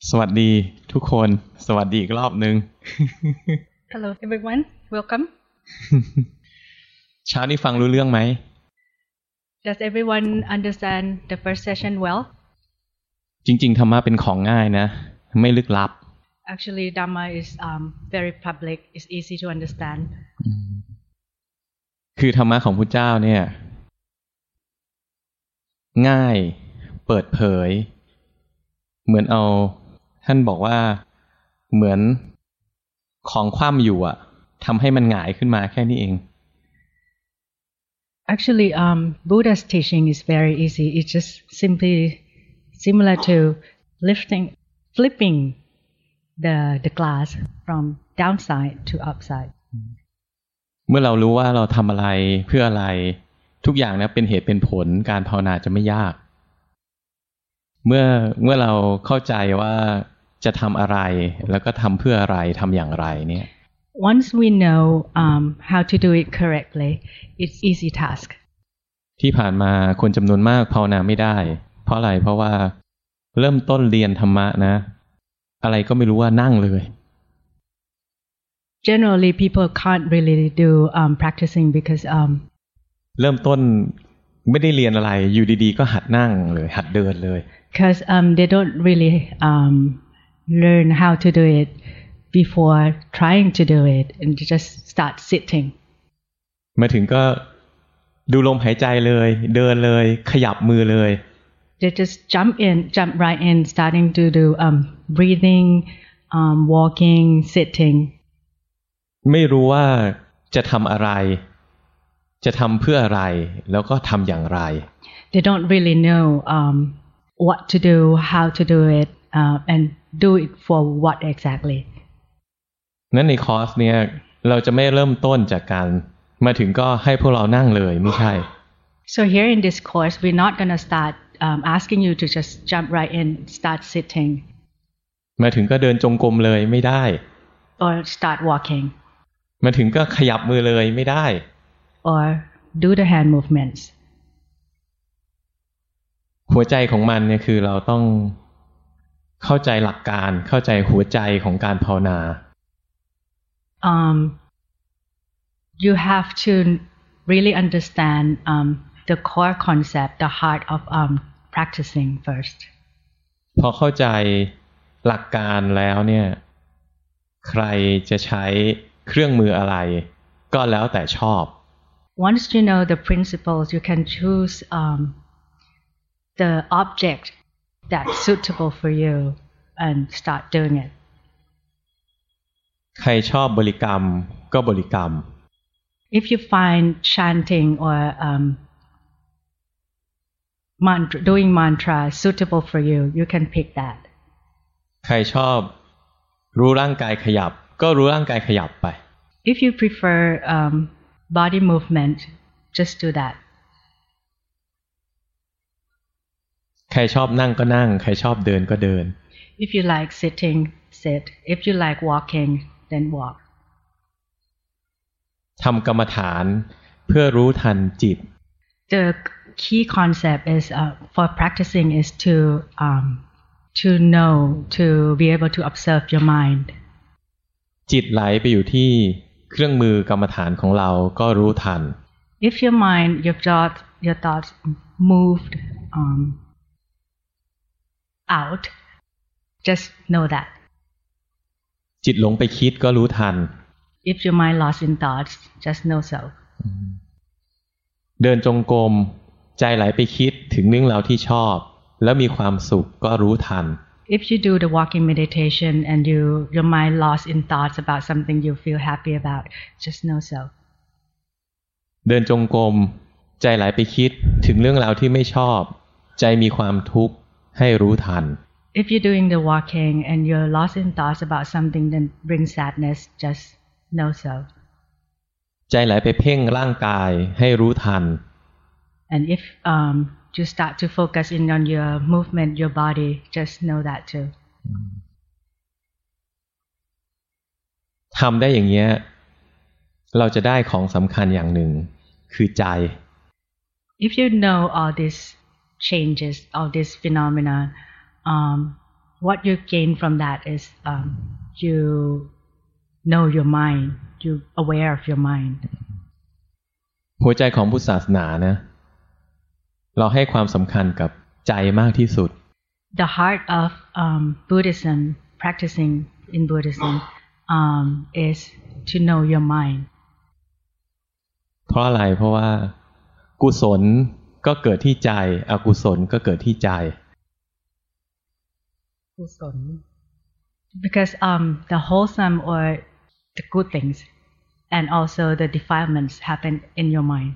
สวัสดีทุกคนสวัสดีอีกรอบนึง Hello everyone, welcome. เช้านี้ฟังรู้เรื่องไหม Does everyone understand the first session well? จริงๆธรรมะเป็นของง่ายนะไม่ลึกลับ Actually, Dhamma is very public. It's easy to understand. คือธรรมะของพุทธเจ้าเนี่ยง่ายเปิดเผยเหมือนเอาท่านบอกว่าเหมือนของคว่ำอยู่อะทำให้มันหงายขึ้นมาแค่นี้เอง Actually, Buddha's teaching is very easy. It's just simply similar to flipping the glass from downside to upside. เมื่อเรารู้ว่าเราทำอะไรเพื่ออะไรทุกอย่างนะเป็นเหตุเป็นผลการภาวนาจะไม่ยากเมื่อเราเข้าใจว่าจะทำอะไรแล้วก็ทำเพื่ออะไรทำอย่างไรเนี่ย Once we know how to do it correctly, it's easy task. ที่ผ่านมาคนจำนวนมากภาวนาไม่ได้เพราะอะไรเพราะว่าเริ่มต้นเรียนธรรมะนะอะไรก็ไม่รู้ว่านั่งเลย Generally, people can't really do practicing because เริ่มต้นไม่ได้เรียนอะไรอยู่ดีๆก็หัดนั่งเลยหัดเดินเลย because they don't really learn how to do it before trying to do it and just start sitting มาถึงก็ดูลมหายใจเลยเดินเลยขยับมือเลย they just jump right in starting to do breathing walking sitting ไม่รู้ว่าจะทำอะไรจะทำเพื่ออะไรแล้วก็ทำอย่างไร they don't really know what to do how to do it and do it for what exactly นั้นในคอร์สเนี่ยเราจะไม่เริ่มต้นจากการมาถึงก็ให้พวกเรานั่งเลยไม่ใช่ so here in this course we're not going to start asking you to just jump right in start sitting มาถึงก็เดินจงกรมเลยไม่ได้ or start walking มาถึงก็ขยับมือเลยไม่ได้ or do the hand movements หัวใจของมันเนี่ยคือเราต้องเข้าใจหลักการเข้าใจหัวใจของการภาวนา you have to really understand the core concept the heart of practicing first พอเข้าใจหลักการแล้วเนี่ยใครจะใช้เครื่องมืออะไรก็แล้วแต่ชอบ once you know the principles you can choose the object that's suitable for you and start doing it ใครชอบบริกรรมก็บริกรรม if you find chanting or doing mantra suitable for you you can pick that ใครชอบรู้ร่างกายขยับก็รู้ร่างกายขยับไป if you prefer body movement just do that ใครชอบนั่งก็นั่งใครชอบเดินก็เดิน if you like sitting sit if you like walking then walk ทำกรรมฐานเพื่อรู้ทันจิต the key concept is for practicing is to know to be able to observe your mind จิตไหลไปอยู่ที่เครื่องมือกรรมฐานของเราก็รู้ทัน if your mind your thoughts moved out just know that จิตหลงไปคิดก็รู้ทัน if your mind lost in thoughts just know so เดินจงกรมใจไหลไปคิดถึงเรื่องราวที่ชอบแล้วมีความสุขก็รู้ทัน if you do the walking meditation and your mind lost in thoughts about something you feel happy about just know so เดินจงกรมใจไหลไปคิดถึงเรื่องราวที่ไม่ชอบใจมีความทุกข์ให้รู้ทัน if you're doing the walking and you're lost in thoughts about something that brings sadness just know so ใจไหลไปเพ่งร่างกายให้รู้ทัน and if you start to focus in on your movement your body just know that too ทำได้อย่างเงี้ยเราจะได้ของสำคัญอย่างหนึ่งคือใจ if you know all these changes all these phenomena what you gain from that is you know your mind, you aware of your mind. หัวใจของพุทธศาสนานะเราให้ความสำคัญกับใจมากที่สุด The heart of Buddhism, practicing in Buddhism, is to know your mind. เพราะอะไรเพราะว่ากุศลก็เกิดที่ใจอกุศลก็เกิดที่ใจ Because the wholesome or the good things and also the defilements happen in your mind.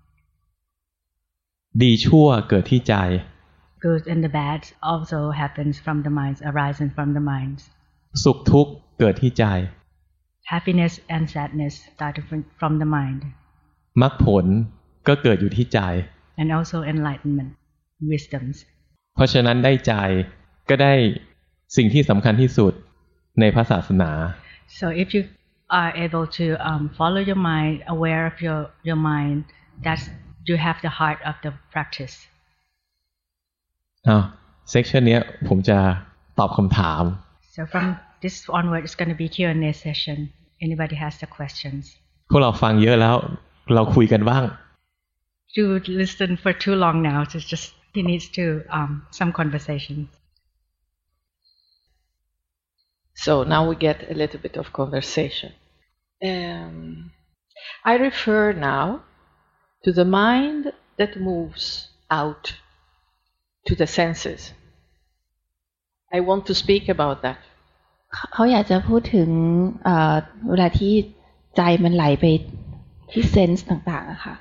ดีชั่วเกิดที่ใจ Good and the bad also happens from the minds, arising from the minds. สุขทุกข์เกิดที่ใจ Happiness and sadness start from the mind. มรรคผลก็เกิดอยู่ที่ใจ And also enlightenment, wisdoms. เพราะฉะนั้นได้ใจก็ได้สิ่งที่สำคัญที่สุดในพระศาสนา So if you are able to follow your mind, aware of your mind, that's you have the heart of the practice. เซกชันนี้ผมจะตอบคำถาม So from this onward, it's going to be Q&A session. Anybody has the questions? พวกเราฟังเยอะแล้วเราคุยกันบ้าง You listen for too long now. So just he needs to some conversation. So now we get a little bit of conversation. I refer now to the mind that moves out to the senses. I want to speak about that. เขาอยากจะพูดถึงเวลาที่ใจมันไหลไปที่เซนส์ต่างๆอะค่ะ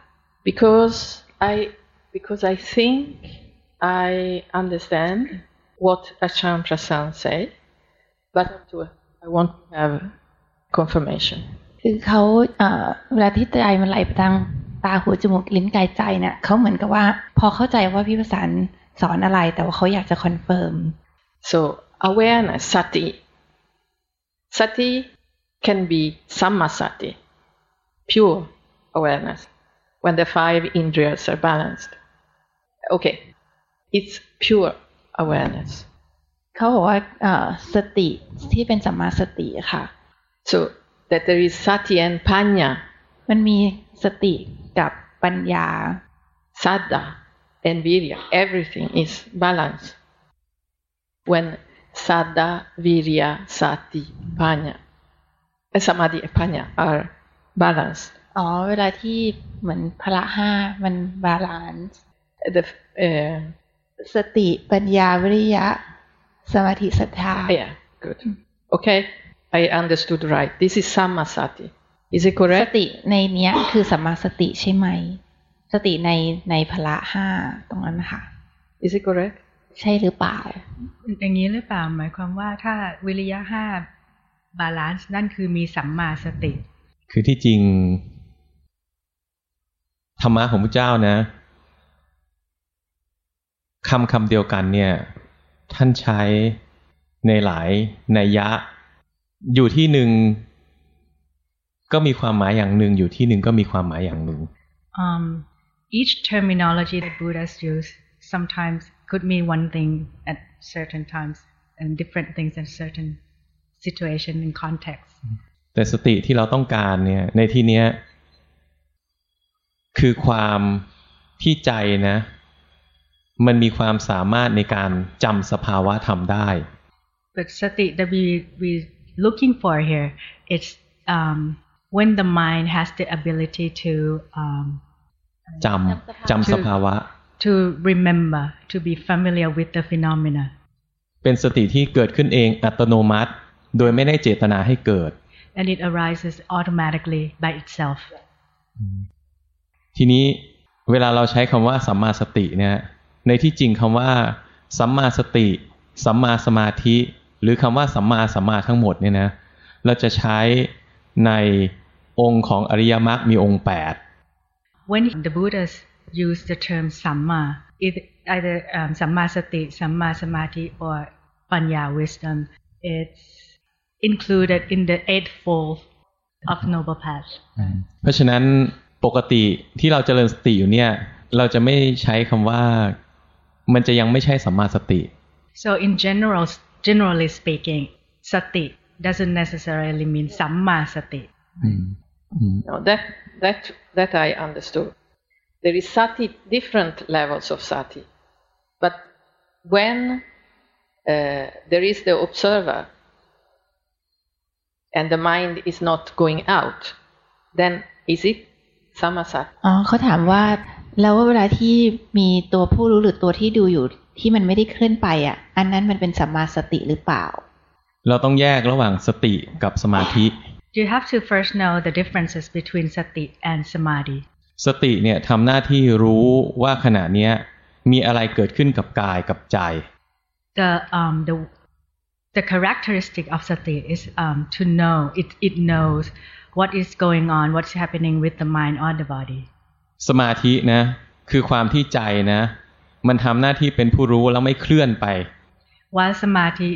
Because I think I understand what Ajahn Prasad say, but I want to have confirmation. คือเขาเวลาที่ใจมันไหลไปทางตาหูจมูกลิ้นกายใจเนี่ยเขาเหมือนกับว่าพอเข้าใจว่าพี่ประสานสอนอะไรแต่ว่าเขาอยากจะคอนเฟิร์ม So awareness, sati can be sammasati, pure awareness, when the 5 indriyas are balanced. Okay, it's pure awareness. เขาบอกว่าสติที่เป็นสัมมาสติค่ะ So that there is sati and panya. มันมีสติกับปัญญา Saddha and virya, everything is balanced. When saddha, virya, sati, panya, samadhi and panya are balanced. เวลาที่เหมือนพละ5มันบาลานซ์ สติปัญญาวิริยะสมาธิศรัทธา Yeah, good. Okay, I understood right. This is sammasati. Is it correct? สติในเนี้ยคือสัมมาสติใช่ไหมสติในพละ5ตรงนั้นค่ะ Is it correct? ใช่หรือเปล่าอย่างนี้หรือเปล่าหมายความว่าถ้าวิริยะ5บาลานซ์นั่นคือมีสัมมาสติคือที่จริงธรรมะของพระเจ้านะคำเดียวกันเนี่ยท่านใช้ในหลายนัยยะอยู่ที่หนึ่งก็มีความหมายอย่างหนึ่งอยู่ที่หนึ่งก็มีความหมายอย่างหนึ่ง Each terminology that Buddhas use sometimes could mean one thing at certain times and different things in certain situation and context. แต่สติที่เราต้องการเนี่ยในที่เนี้ยคือความที่ใจนะมันมีความสามารถในการจำสภาวะธรรมได้ But sati that we looking for here, it's when the mind has the ability to จำสภาวะ to remember, to be familiar with the phenomena. เป็นสติที่เกิดขึ้นเองอัตโนมัติโดยไม่ได้เจตนาให้เกิด And it arises automatically by itself. ทีนี้เวลาเราใช้คำว่าสัมมาสติเนี่ยในที่จริงคำว่าสัมมาสติสัมมาสมาธิหรือคำว่าสัมมาทั้งหมดเนี่ยนะเราจะใช้ในองค์ของอริยมรรคมีองค์8 When the Buddhas use the term samma, either samma sati, samma samadhi, or panya wisdom, it's included in the eightfold of noble path. เพราะฉะนั้นปกติที่เราเจริญสติอยู่เนี่ยเราจะไม่ใช้คำว่ามันจะยังไม่ใช่สัมมาสติ So in general, generally speaking, sati doesn't necessarily mean samma sati. No, that I understood. There is sati, different levels of sati. But when there is the observer and the mind is not going out, then is it samasati? เขาถามว่าแล้วเวลาที่มีตัวผู้รู้หรือตัวที่ดูอยู่ที่มันไม่ได้เคลื่อนไปอ่ะอันนั้นมันเป็นสัมมาสติหรือเปล่าเราต้องแยกระหว่างสติกับสมาธิ You have to first know the differences between sati and samadhi. สติเนี่ยทำหน้าที่รู้ว่าขณะนี้มีอะไรเกิดขึ้นกับกายกับใจ The characteristic of sati is to know it knows what is going on, what's happening with the mind or the body. สมาธินะคือความที่ใจนะมันทำหน้าที่เป็นผู้รู้แล้วไม่เคลื่อนไป While samadhi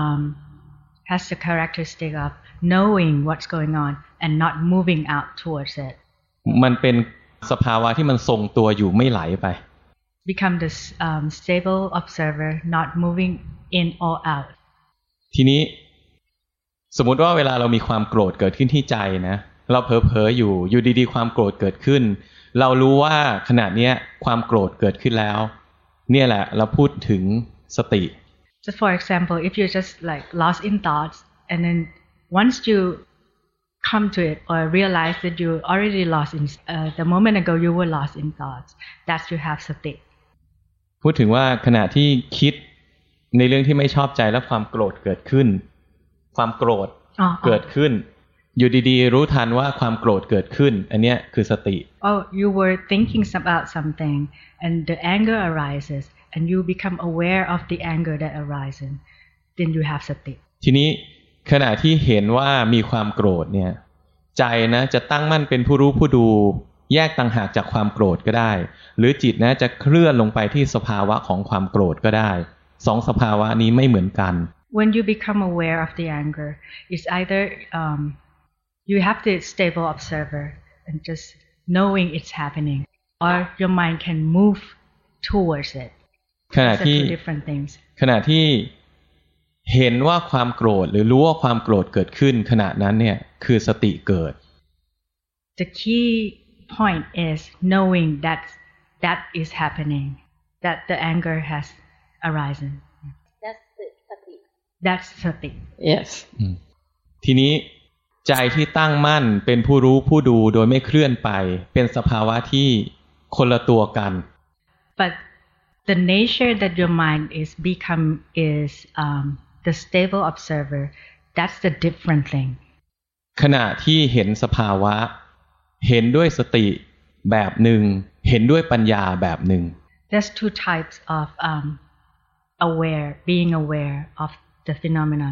has the characteristic of knowing what's going on and not moving out towards it. มันเป็นสภาวะที่มันทรงตัวอยู่ไม่ไหลไป Become the stable observer, not moving in or out. ทีนี้สมมุติว่าเวลาเรามีความโกรธเกิดขึ้นที่ใจนะเราเผลอๆอยู่ดีๆความโกรธเกิดขึ้นเรารู้ว่าขณะนี้ความโกรธเกิดขึ้นแล้วเนี่ยแหละเราพูดถึงสติ So for example, if you're just like lost in thoughts and then once you come to it or realize that you already lost in the moment ago you were lost in thoughts, that's you have sati. พูดถึงว่าขณะที่คิดในเรื่องที่ไม่ชอบใจแล้วความโกรธเกิดขึ้นความโกรธเกิดขึ้นอยู่ดีๆรู้ทันว่าความโกรธเกิดขึ้นอันเนี้ยคือสติ Oh, you were thinking about something and the anger arises and you become aware of the anger that arises, then you have sati. ทีนี้ขณะที่เห็นว่ามีความโกรธเนี่ยใจนะจะตั้งมั่นเป็นผู้รู้ผู้ดูแยกต่างหากจากความโกรธก็ได้หรือจิตนะจะเคลื่อนลงไปที่สภาวะของความโกรธก็ได้สองสภาวะนี้ไม่เหมือนกัน When you become aware of the anger, it's either you have the stable observer and just knowing it's happening, or your mind can move towards it. ขณะที่ two different things. ขณะที่เห็นว่าความโกรธหรือรู้ว่าความโกรธเกิดขึ้นขณะนั้นเนี่ยคือสติเกิด The key point is knowing that that is happening, that the anger has arisen. That's sati. Yes. ทีนี้ใจที่ตั้งมั่นเป็นผู้รู้ผู้ดูโดยไม่เคลื่อนไปเป็นสภาวะที่คนละตัวกัน But the nature that your mind is the stable observer. That's the different thing. ขณะที่เห็นสภาวะเห็นด้วยสติแบบหนึ่งเห็นด้วยปัญญาแบบหนึ่ง There's two types of being aware of the phenomena.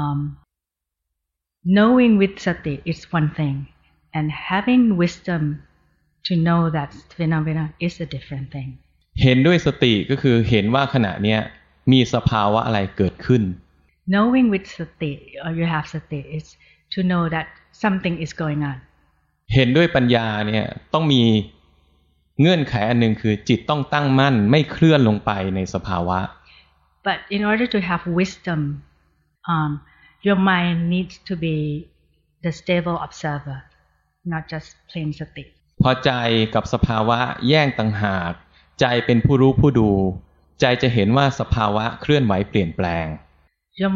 Knowing with sati is one thing, and having wisdom to know that phenomena is a different thing. เห็นด้วยสติก็คือเห็นว่าขณะเนี้ยมีสภาวะอะไรเกิดขึ้น Knowing with sati or you have sati is to know that something is going on. เห็นด้วยปัญญาเนี่ยต้องมีเงื่อนไขอันหนึ่งคือจิตต้องตั้งมั่นไม่เคลื่อนลงไปในสภาวะ But in order to have wisdom, your mind needs to be the stable observer, not just plain sati. พอใจกับสภาวะแยกต่างหากใจเป็นผู้รู้ผู้ดูใจจะเห็นว่าสภาวะเคลื่อนไหวเปลี่ยนแปลง Your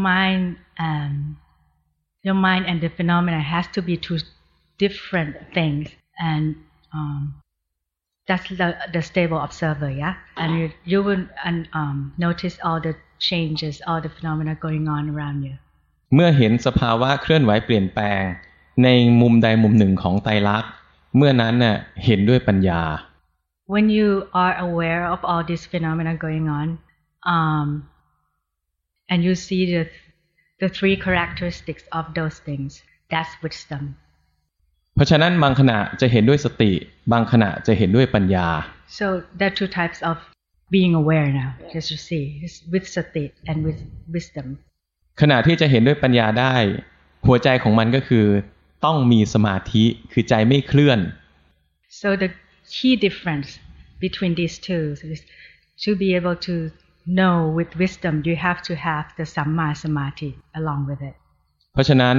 mind and the phenomena has to be two different things, and that's the stable observer, yeah. And you will notice all the changes, all the phenomena going on around you. เมื่อเห็นสภาวะเคลื่อนไหวเปลี่ยนแปลงในมุมใดมุมหนึ่งของไตรลักษณ์เมื่อนั้นน่ะเห็นด้วยปัญญา When you are aware of all these phenomena going on, and you see the three characteristics of those things, that's wisdom. เพราะฉะนั้นบางขณะจะเห็นด้วยสติบางขณะจะเห็นด้วยปัญญา So there are two types of being aware now. Just to see, with sati and with wisdom. ขณะที่จะเห็นด้วยปัญญาได้หัวใจของมันก็คือต้องมีสมาธิคือใจไม่เคลื่อน So the key difference between these two is to be able to know with wisdom, you have to have the Samma Samadhi along with it. เพราะฉะนั้น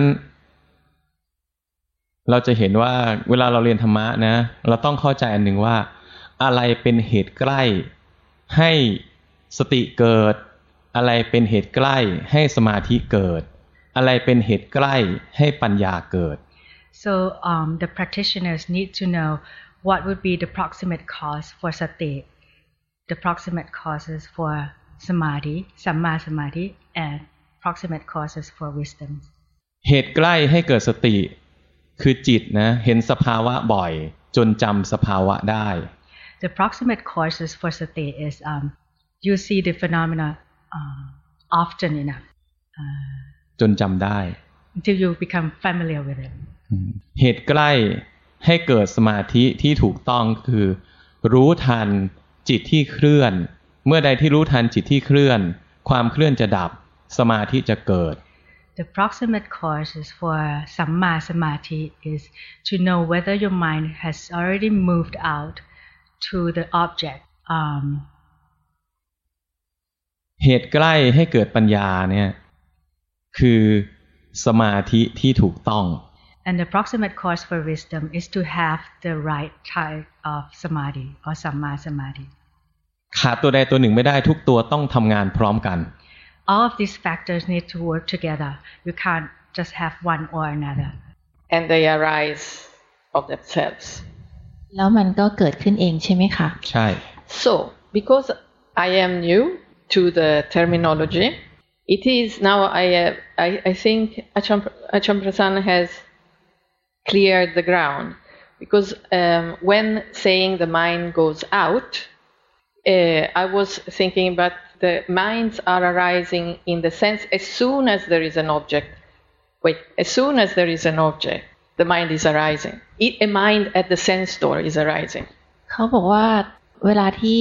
เราจะเห็นว่าเวลาเราเรียนธรรมะนะเราต้องเข้าใจอันหนึ่งว่าอะไรเป็นเหตุใกล้ให้สติเกิดอะไรเป็นเหตุใกล้ให้สมาธิเกิดอะไรเป็นเหตุใกล้ให้ปัญญาเกิด So the practitioners need to know what would be the proximate cause for sati, the proximate causes for samadhi, samma samadhi, and proximate causes for wisdom. เหตุใกล้ให้เกิดสติคือจิตนะเห็นสภาวะบ่อยจนจำสภาวะได้ The proximate causes for sati is you see the phenomena often enough จนจำได้ until you become familiar with it. เหตุใกล้ให้เกิดสมาธิที่ถูกต้องคือรู้ทันจิตที่เคลื่อนเมื่อใดที่รู้ทันจิตที่เคลื่อนความเคลื่อนจะดับสมาธิจะเกิด The proximate causes for Samma Samadhi is to know whether your mind has already moved out to the object. เหตุใกล้ให้เกิดปัญญาเนี่ยคือสมาธิที่ถูกต้อง And the proximate cause for wisdom is to have the right type of samadhi or Samma Samadhi. ขาดตัวใดตัวหนึ่งไม่ได้ทุกตัวต้องทำงานพร้อมกัน All of these factors need to work together. You can't just have one or another. And they arise of themselves. แล้วมันก็เกิดขึ้นเองใช่ไหมคะใช่ So, because I am new to the terminology, it is now I think Ajahn Prasanna has cleared the ground. Because when saying the mind goes out, I was thinking about the minds are arising in the sense as soon as there is an object. As soon as there is an object, the mind is arising. A mind at the sense door is arising. เขาบอกว่าเวลาที่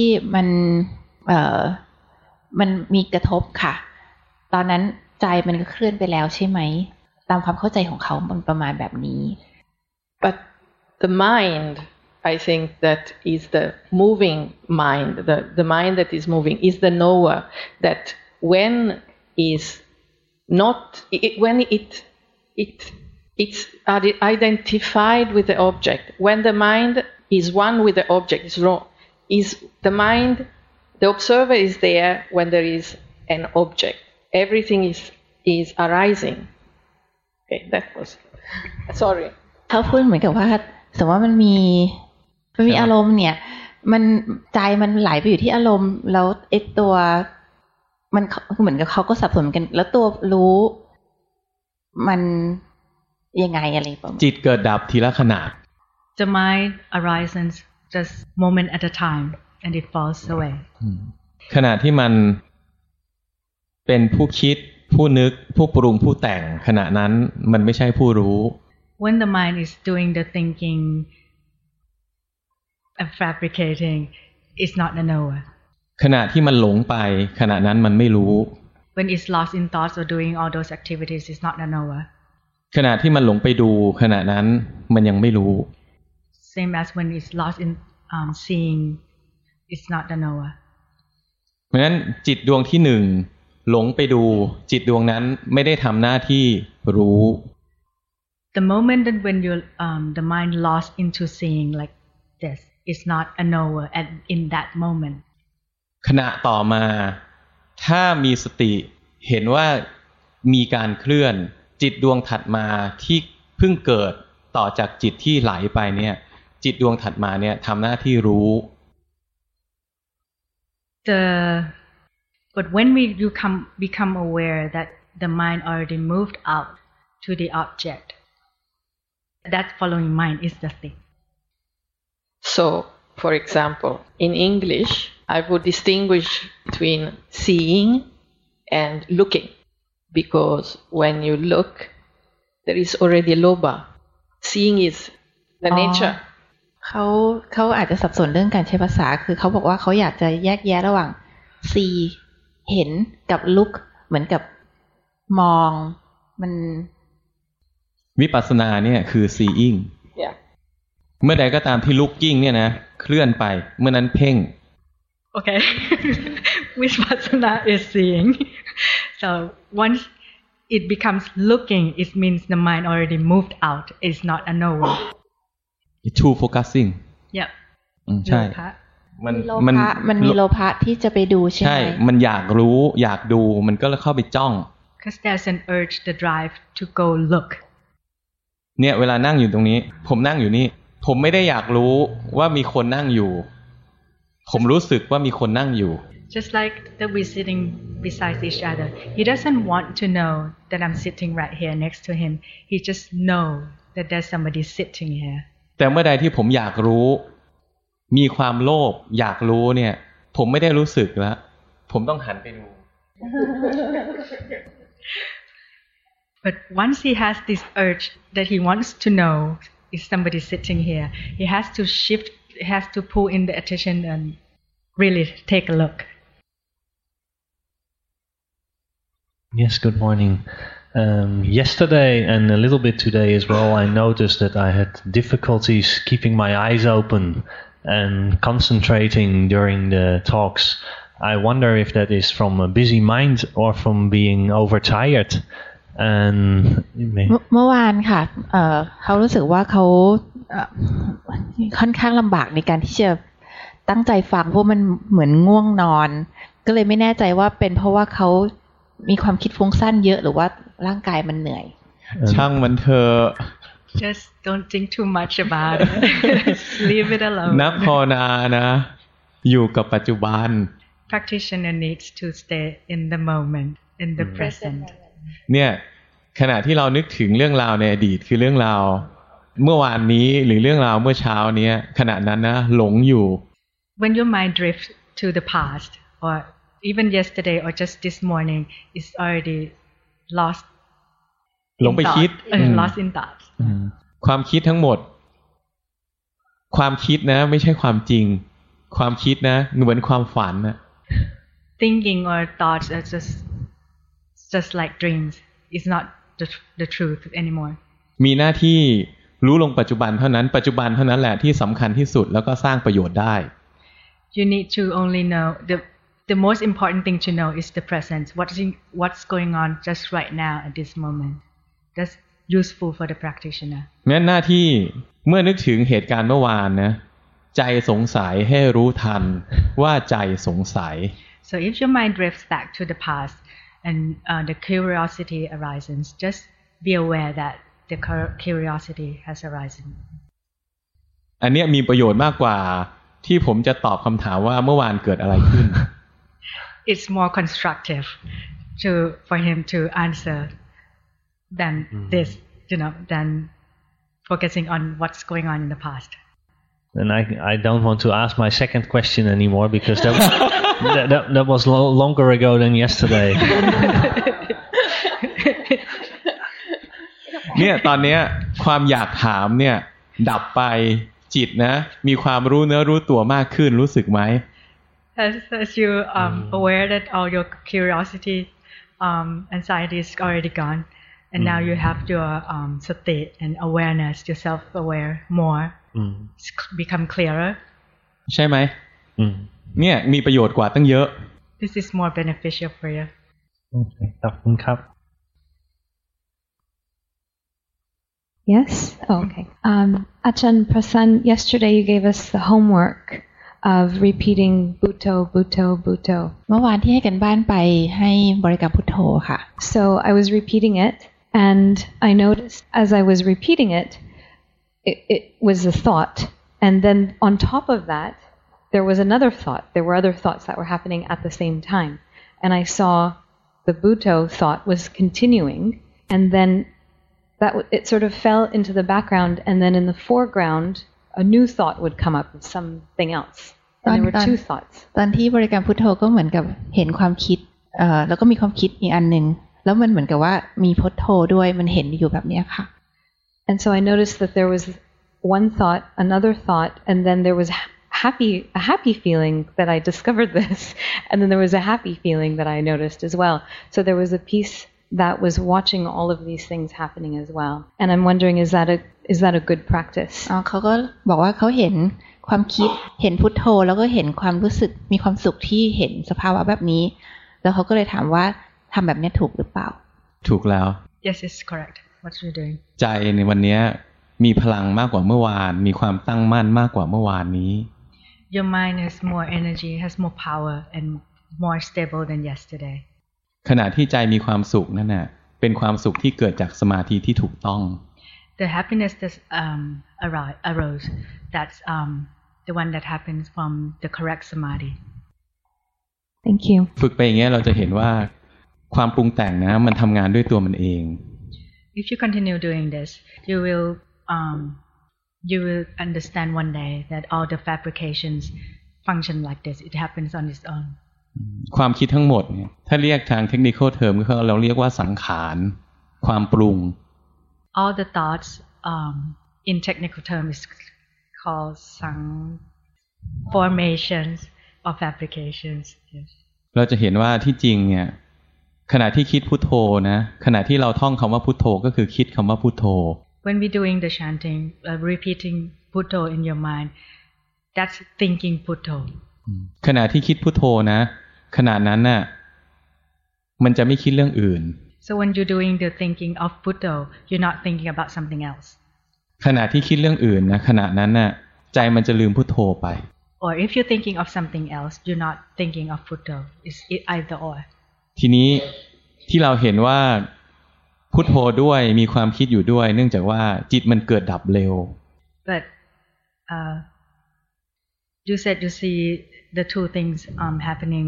มันมีกระทบค่ะตอนนั้นใจมันก็เคลื่อนไปแล้วใช่ไหมตามความเข้าใจของเขามันประมาณแบบนี้ But the mind, I think that is the moving mind, the mind that is moving is the knower that when is not when it's identified with the object. When the mind is one with the object, is the mind, the observer is there when there is an object. Everything is arising. Okay, that was sorry. เขาพูดเหมือนกับว่าสมมติว่ามันมีอารมณ์เนี่ยมันใจมันไหลไปอยู่ที่อารมณ์แล้วไอ้ตัวมันเหมือนกับเขาก็สับสนกันแล้วตัวรู้มันยังไงอะไรประมาณจิตเกิดดับทีละขณะ The mind arises just moment at a time and it falls away. ขณะที่มันเป็นผู้คิดผู้นึกผู้ปรุงผู้แต่งขณะนั้นมันไม่ใช่ผู้รู้ When the mind is doing the thinking and fabricating, it's not the knower. ขณะที่มันหลงไปขณะนั้นมันไม่รู้ When it's lost in thoughts or doing all those activities, it's not the knower. ขณะที่มันหลงไปดูขณะนั้นมันยังไม่รู้ Same as when it's lost in seeing, it's not the knower. เพราะฉะนั้นจิตดวงที่หนึ่งหลงไปดูจิตดวงนั้นไม่ได้ทำหน้าที่รู้ The moment that when you the mind lost into seeing like this, it's not a knower at in that moment. ขณะต่อมาถ้ามีสติเห็นว่ามีการเคลื่อนจิตดวงถัดมาที่เพิ่งเกิดต่อจากจิตที่ไหลไปเนี่ยจิตดวงถัดมาเนี่ยทำหน้าที่รู้ But when you become aware that the mind already moved out to the object, that following mind is the thing. So, for example, in English, I would distinguish between seeing and looking, because when you look, there is already lobha. Seeing is the nature. เขาอาจจะสับสนเรื่องการใช้ภาษาคือเขาบอกว่าเขาอยากจะแยกแยะระหว่าง see เห็นกับ look เหมือนกับมองมันวิปัสสนาเนี่ยคือ seeing เมื่อใดก็ตามที่ looking เนี่ยนะเคลื่อนไปเมื่อนั้นเพ่ง Okay. Vipassana is seeing. So once it becomes looking, it means the mind already moved out. It's not a knower. It's true focusing. Yep. ใช่มันมีโลภะที่จะไปดูใช่ไหมใช่มันอยากรู้อยากดูมันก็เลยเข้าไปจ้อง Because there's an urge, the drive to go look. เนี่ยเวลานั่งอยู่ตรงนี้ผมนั่งอยู่นี่ผมไม่ได้อยากรู้ว่ามีคนนั่งอยู่ผมรู้สึกว่ามีคนนั่งอยู่ Just like that we're sitting beside each other. He doesn't want to know that I'm sitting right here next to him. He just knows that there's somebody sitting here. แต่เมื่อใดที่ผมอยากรู้มีความโลภอยากรู้เนี่ยผมไม่ได้รู้สึกแล้วผมต้องหันไปดู But once he has this urge that he wants to know is somebody sitting here, he has to shift, he has to pull in the attention and really take a look. Yes, good morning. Yesterday and a little bit today as well, I noticed that I had difficulties keeping my eyes open and concentrating during the talks. I wonder if that is from a busy mind or from being overtired. And เมื่อวานค่ะเขารู้สึกว่าเขาค่อนข้างลำบากในการที่จะตั้งใจฟังเพราะมันเหมือนง่วงนอนก็เลยไม่แน่ใจว่าเป็นเพราะว่าเขามีความคิดฟุ้งซ่านเยอะหรือว่าร่างกายมันเหนื่อยช่างมันเถอะ Just don't think too much about it. Leave it alone. นักภาวนานะอยู่กับปัจจุบัน Practitioner needs to stay in the moment, in the present. เนี่ยขณะที่เรานึกถึงเรื่องราวในอดีตคือเรื่องราวเมื่อวานนี้หรือเรื่องราวเมื่อเช้านี้ขณะนั้นนะหลงอยู่ When your mind drifts to the past or even yesterday or just this morning is already lost หลงไปคิด lost in thoughts ความคิดทั้งหมดความคิดนะไม่ใช่ความจริงความคิดนะเหมือนความฝันนะ Thinking or thoughts are just like dreams. It's not the truth anymore. มีหน้าที่รู้ลงปัจจุบันเท่านั้นปัจจุบันเท่านั้นแหละที่สำคัญที่สุดแล้วก็สร้างประโยชน์ได้ You need to only know the most important thing to know is the present. What's going on just right now at this moment. That's useful for the practitioner. งั้นหน้าที่เมื่อนึกถึงเหตุการณ์เมื่อวานนะใจสงสัยให้รู้ทันว่าใจสงสัย So if your mind drifts back to the past and the curiosity arises, just be aware that the curiosity has arisen. อันนี้มีประโยชน์มากกว่าที่ผมจะตอบคำถามว่าเมื่อวานเกิดอะไรขึ้น It's more constructive for him to answer than this, than focusing on what's going on in the past. And I don't want to ask my second question anymore because that was longer ago than yesterday. เนี่ยตอนเนี้ยความอยากถามเนี่ยดับไปจิตนะมีความรู้เนื้อรู้ตัวมากขึ้นรู้สึกไหม As you aware that all your curiosity, anxiety is already gone, and now you have your state and awareness, you're self-aware more, become clearer. ใช่ไหมเนี่ยมีประโยชน์กว่าตั้งเยอะ This is more beneficial for you. Okay, ขอบคุณครับ Yes? Oh, okay. Ajahn Prasann, yesterday you gave us the homework of repeating Bhutto, Bhutto, Bhutto. เมื่อวานที่ให้กันบ้านไปให้บริกรรมพุทโธค่ะ So I was repeating it, and I noticed as I was repeating it, it was a thought. And then on top of that, there was another thought. There were other thoughts that were happening at the same time. And I saw the Bhutto thought was continuing, and then it sort of fell into the background, and then in the foreground, a new thought would come up of something else. And there were two thoughts. ตอนที่บริกรรมพุทโธก็เหมือนกับเห็นความคิดแล้วก็มีความคิดอีกอันนึงแล้วมันเหมือนกับว่ามีพุทโธด้วยมันเห็นอยู่แบบนี้ค่ะ And so I noticed that there was one thought, another thought, and then there was a happy feeling that I discovered this, and then there was a happy feeling that I noticed as well. So there was a piece that was watching all of these things happening as well. And I'm wondering, is that a good practice? เขาก็บอกว่าเขาเห็นความคิดเห็นพุทโธแล้วก็เห็นความรู้สึกมีความสุขที่เห็นสภาวะแบบนี้แล้วเขาก็เลยถามว่าทำแบบนี้ถูกหรือเปล่าถูกแล้ว Yes, it's correct. What you're doing. ใจในวันนี้มีพลังมากกว่าเมื่อวานมีความตั้งมั่นมากกว่าเมื่อวานนี้ Your mind has more energy, has more power, and more stable than yesterday. ขณะที่ใจมีความสุขนั่นน่ะเป็นความสุขที่เกิดจากสมาธิที่ถูกต้อง The happiness that arose, that's the one that happens from the correct samadhi. Thank you. ฝึกไปอย่างเงี้ยเราจะเห็นว่าความปรุงแต่งนะมันทำงานด้วยตัวมันเอง If you continue doing this, you will understand one day that all the fabrications function like this. It happens on its own. ความคิดทั้งหมดเนี่ยถ้าเรียกทาง technical term ก็เราเรียกว่าสังขารความปรุง All the thoughts in technical term is called formations or fabrications. Yes. เราจะเห็นว่าที่จริงเนี่ยขณะที่คิดพุทโธนะขณะที่เราท่องคำว่าพุทโธก็คือคิดคำว่าพุทโธ When we're doing the chanting, repeating Putto in your mind, that's thinking Putto. ขณะที่คิดพุทโธนะขณะนั้นน่ะมันจะไม่คิดเรื่องอื่น So when you're doing the thinking of Putto, you're not thinking about something else. ขณะที่คิดเรื่องอื่นนะขณะนั้นน่ะใจมันจะลืมพุทโธไป Or if you're thinking of something else, you're not thinking of Putto. It's either or. ทีนี้ที่เราเห็นว่าพุทโธด้วยมีความคิดอยู่ด้วยเนื่องจากว่าจิตมันเกิดดับเร็ว But you said you see the two things happening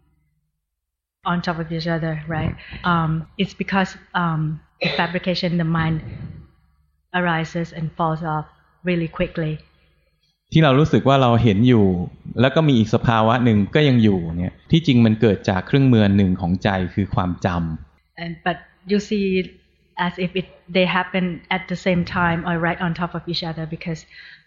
on top of each other, right? It's because the fabrication, the mind arises and falls off really quickly. ที่เรารู้สึกว่าเราเห็นอยู่แล้วก็มีอีกสภาวะหนึ่งก็ยังอยู่เนี่ยที่จริงมันเกิดจากเครื่องมือหนึ่งของใจคือความจำ But you see as if they happen at the same time or right on top of each other because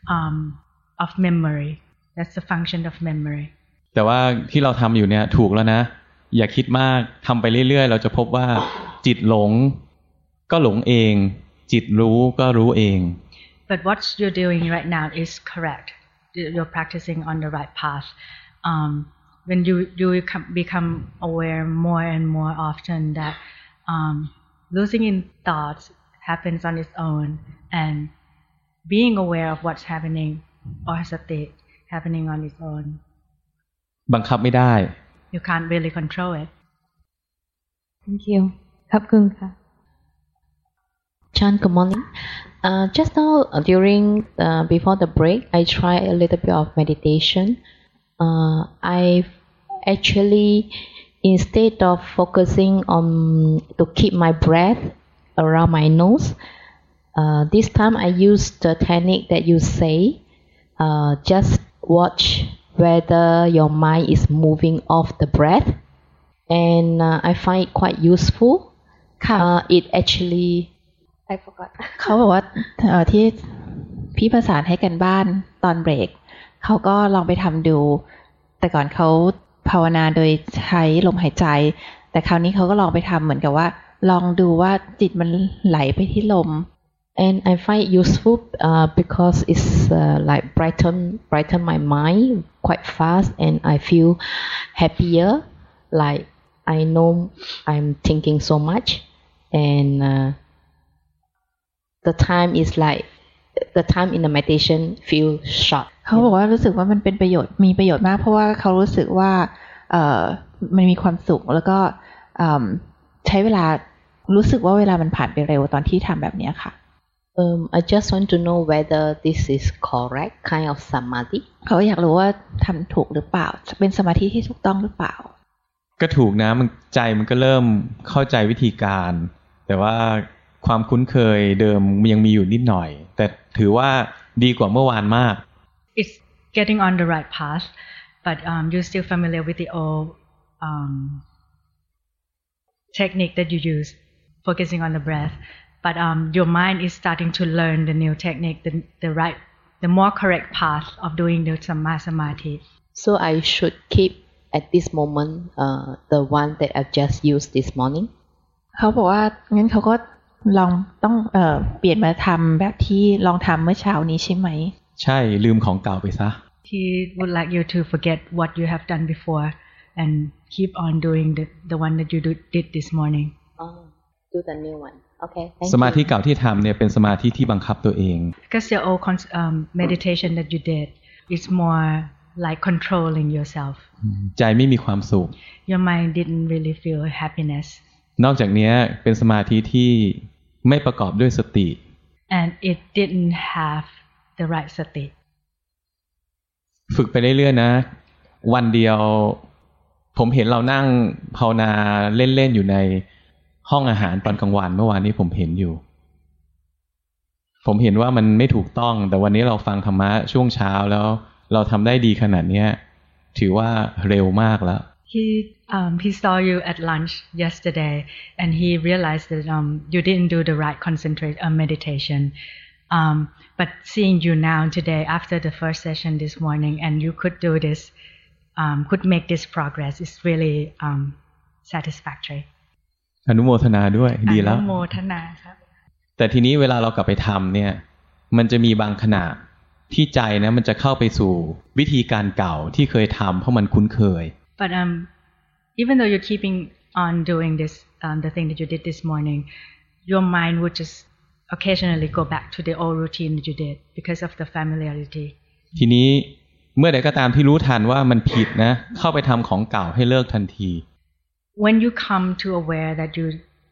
of memory. That's the function of memory. แต่ว่าที่เราทำอยู่เนี่ยถูกแล้วนะอย่าคิดมากทำไปเรื่อยๆเราจะพบว่าจิตหลงก็หลงเองจิตรู้ก็รู้เอง But what you're doing right now is correct. You're practicing on the right path. When you become aware more and more often that losing in thoughts happens on its own, and being aware of what's happening or sati happening on its own. บังคับไม่ได้ You can't really control it. Thank you. ขอบคุณค่ะ Chan, good morning. Just now during before the break, I tried a little bit of meditation. I actually instead of focusing on to keep my breath around my nose, this time I use the technique that you say. Just watch whether your mind is moving off the breath, and I find it quite useful. It actually.I forgot เขาบอกว่าที่พี่ประสานให้กันบ้านตอนเบรกเขาก็ลองไปทำดูแต่ก่อนเขาภาวนาโดยใช้ลมหายใจแต่คราวนี้เขาก็ลองไปทำเหมือนกับว่าลองดูว่าจิตมันไหลไปที่ลม and I find it useful because it's like brighten my mind quite fast and I feel happier like I know I'm thinking so much and the time is like the time in the meditation feel short เขาบอกว่ารู้สึกว่ามันเป็นประโยชน์มีประโยชน์มากเพราะว่าเขารู้สึกว่ามันมีความสุขแล้วก็ใช้เวลารู้สึกว่าเวลามันผ่านไปเร็วตอนที่ทำแบบนี้ค่ะ I just want to know whether this is correct kind of samadhi เขาอยากรู้ว่าทำถูกหรือเปล่าเป็นสมาธิที่ถูกต้องหรือเปล่าก็ถูกนะมันใจมันก็เริ่มเข้าใจวิธีการแต่ว่าความคุ้นเคยเดิมยังมีอยู่นิดหน่อยแต่ถือว่าดีกว่าเมื่อวานมาก It's getting on the right path, but you're still familiar with the old technique that you use, focusing on the breath. But your mind is starting to learn the new technique, the more correct path of doing the samadhi. So I should keep at this moment the one that I just used this morning. เขาบอกว่างั้นเขาก็ลองต้องเปลี่ยนมาทำแบบที่ลองทำเมื่อเช้านี้ใช่ไหมใช่ลืมของเก่าไปซะ He would like you to forget what you have done before and keep on doing the one that you did this morning. Do the new one. Okay. Thank สมาธิ you. เก่าที่ทำเนี่ยเป็นสมาธิที่บังคับตัวเอง Because the old meditation that you did is more like controlling yourself. ใจไม่มีความสุข Your mind didn't really feel happiness. นอกจากนี้เป็นสมาธิที่ไม่ประกอบด้วยสติ And it didn't have the right sati. ฝึกไปเรื่อยๆนะวันเดียวผมเห็นเรานั่งภาวนาเล่นๆอยู่ในห้องอาหารตอนกลางวันเมื่อวานนี้ผมเห็นอยู่ผมเห็นว่ามันไม่ถูกต้องแต่วันนี้เราฟังธรรมะช่วงเช้าแล้วเราทำได้ดีขนาดนี้ถือว่าเร็วมากแล้ว He saw you at lunch yesterday and he realized that you didn't do the right meditation. But seeing you now today after the first session this morning and you could do this, could make this progress is really satisfactory. อนุโมทนาด้วยดีแล้วอนุโมทนาครับแต่ทีนี้เวลาเรากลับไปทำเนี่ยมันจะมีบางขณะที่ใจนะมันจะเข้าไปสู่วิธีการเก่าที่เคยทำเพราะมันคุ้นเคย But even though you're keeping on doing this, the thing that you did this morning, your mind would just occasionally go back to the old routine that you did because of the familiarity. ทีนี้เมื่อใดก็ตามที่รู้ทันว่ามันผิดนะเข้าไปทำของเก่าให้เลิกทันที When you come to aware that you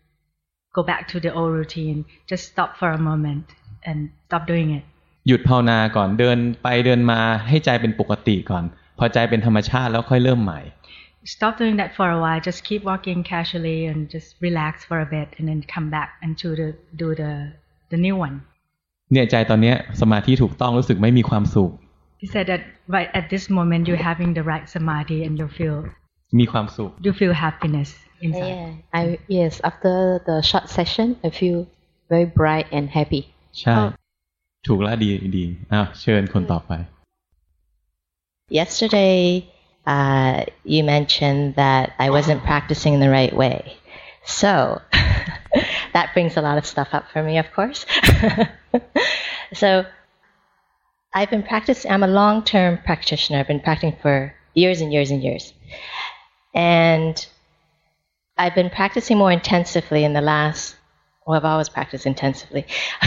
go back to the old routine, just stop for a moment and stop doing it. หยุดภาวนาก่อนเดินไปเดินมาให้ใจเป็นปกติก่อนพอใจเป็นธรรมชาติแล้วค่อยเริ่มใหม่ Stop doing that for a while. Just keep walking casually and just relax for a bit, and then come back and do the new one. เนี่ยใจตอนนี้สมาธิถูกต้องรู้สึกไม่มีความสุข He said that right at this moment you're having the right samadhi and you feel มีความสุข you feel happiness inside. Yes. After the short session, I feel very bright and happy. ใช่ถูกแล้วดีเชิญคนต่อไป Yesterday, you mentioned that I wasn't practicing in the right way. So, that brings a lot of stuff up for me, of course. So, I've been practicing, I'm a long-term practitioner. I've been practicing for years and years and years. And I've been practicing more intensively in the last, well, I've always practiced intensively.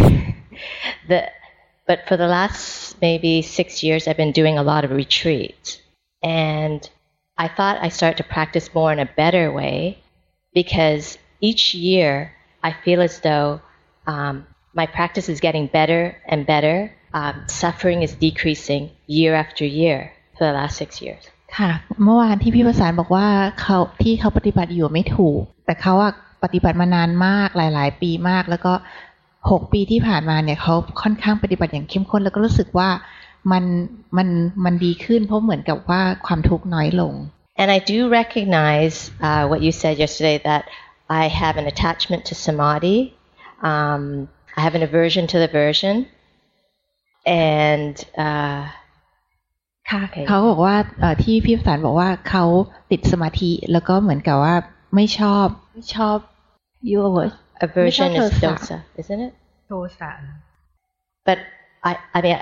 But for the last maybe 6 years, I've been doing a lot of retreats. And I thought I started to practice more in a better way because each year I feel as though my practice is getting better and better. Suffering is decreasing year after year for the last 6 years. ค่ะเมื่อวานที่พี่ประสานบอกว่าเขาปฏิบัติอยู่ไม่ถูกแต่เขาปฏิบัติมานานมากหลายๆปีมากแล้วก็6 ปีที่ผ่านมาเนี่ยเขาค่อนข้างปฏิบัติอย่างเข้มข้นแล้วก็รู้สึกว่ามันดีขึ้นเพราะเหมือนกับว่าความทุกข์น้อยลง And I do recognize what you said yesterday that I have an attachment to samadhi. I have an aversion to the version. And ค่ะเขาบอกว่าที่พี่ประสานบอกว่าเขาติดสมาธิแล้วก็เหมือนกับว่าไม่ชอบ your word aversion is dosa, isn't it? Dosa. But I mean,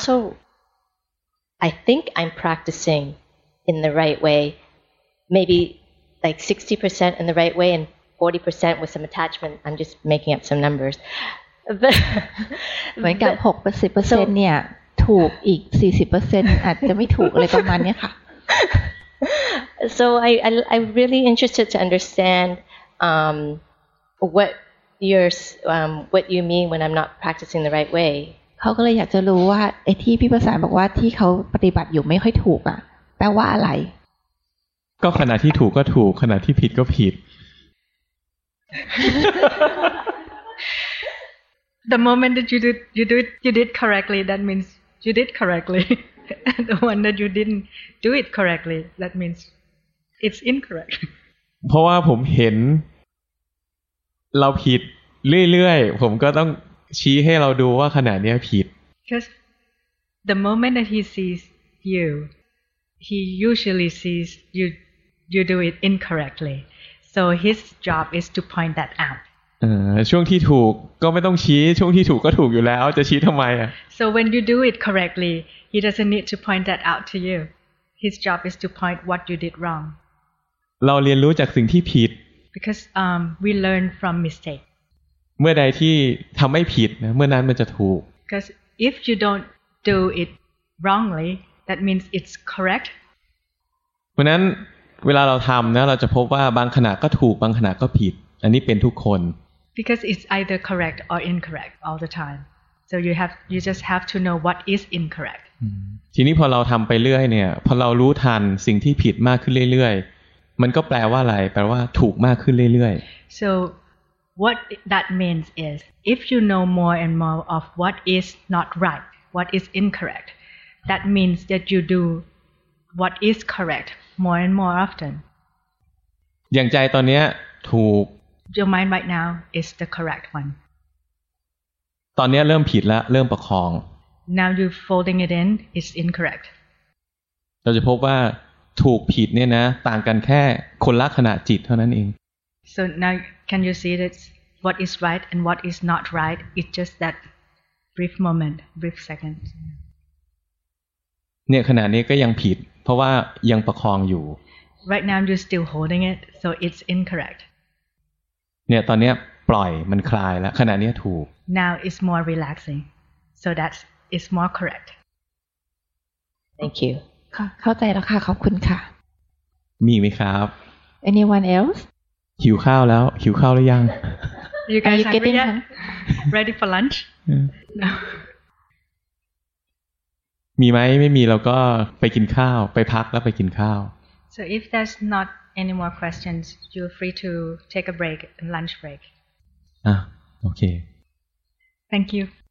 I think I'm practicing in the right way, maybe like 60% in the right way and 40% with some attachment. I'm just making up some numbers. เหมือนกับ 60% เนี่ยถูกอีก 40% อาจจะไม่ถูกอะไรประมาณนี้ค่ะ So I'm really interested to understand what you mean when I'm not practicing the right way. เขาก็เลยอยากจะรู้ว่าไอ้ที่พี่ประสานบอกว่าที่เขาปฏิบัติอยู่ไม่ค่อยถูกอ่ะแปลว่าอะไรก็ขณะที่ถูกก็ถูกขณะที่ผิดก็ผิด The moment that you did correctly, that means you did correctly. And the one that you didn't do it correctly, that means it's incorrect. เพราะว่าผมเห็นเราผิดเรื่อยๆผมก็ต้องชี้ให้เราดูว่าขณะนี้ผิด Because the moment that he sees you, he usually sees you do it incorrectly. So his job is to point that out. ช่วงที่ถูกก็ไม่ต้องชี้ช่วงที่ถูกก็ถูกอยู่แล้วจะชี้ทำไมอ่ะ So when you do it correctly, he doesn't need to point that out to you. His job is to point what you did wrong. เราเรียนรู้จากสิ่งที่ผิด Because we learn from mistake. เมื่อใดที่ทำไม่ผิดนะเมื่อนั้นมันจะถูก Because if you don't do it wrongly, that means it's correct. เพราะนั้นเวลาเราทำนะเราจะพบว่าบางขณะก็ถูกบางขณะก็ผิดอันนี้เป็นทุกคน Because it's either correct or incorrect all the time. So you just have to know what is incorrect. ทีนี้พอเราทำไปเรื่อยเนี่ยพอเรารู้ทันสิ่งที่ผิดมากขึ้นเรื่อยๆมันก็แปลว่าอะไรแปลว่าถูกมากขึ้นเรื่อยๆ So what that means is if you know more and more of what is not right, what is incorrect, that means that you do what is correct more and more often. อย่างใจตอนเนี้ยถูก Your mind right now is the correct one. ตอนเนี้ยเริ่มผิดแล้วเริ่มประคอง Now you're folding it in, it's incorrect. เราจะพบว่าถูกผิดเนี่ยนะต่างกันแค่คนละขณะจิตเท่านั้นเอง So now can you see that what is right and what is not right? It's just that brief moment, brief second. เนี่ยขณะนี้ก็ยังผิดเพราะว่ายังประคองอยู่ Right now you're still holding it, so it's incorrect. เนี่ยตอนเนี้ยปล่อยมันคลายแล้วขณะนี้ถูก Now it's more relaxing, so it's more correct. Thank you. ค่ะเข้าใจแล้วค่ะขอบคุณค่ะมีไหมครับ Anyone else? หิวข้าวแล้วหิวข้าวหรือยัง You guys Are you hungry getting yet? Ready for lunch? No. มีไหมไม่มีเราก็ไปกินข้าวไปพักแล้วไปกินข้าว So if there's not any more questions, you're free to take a break, a lunch break. โอเค Thank you.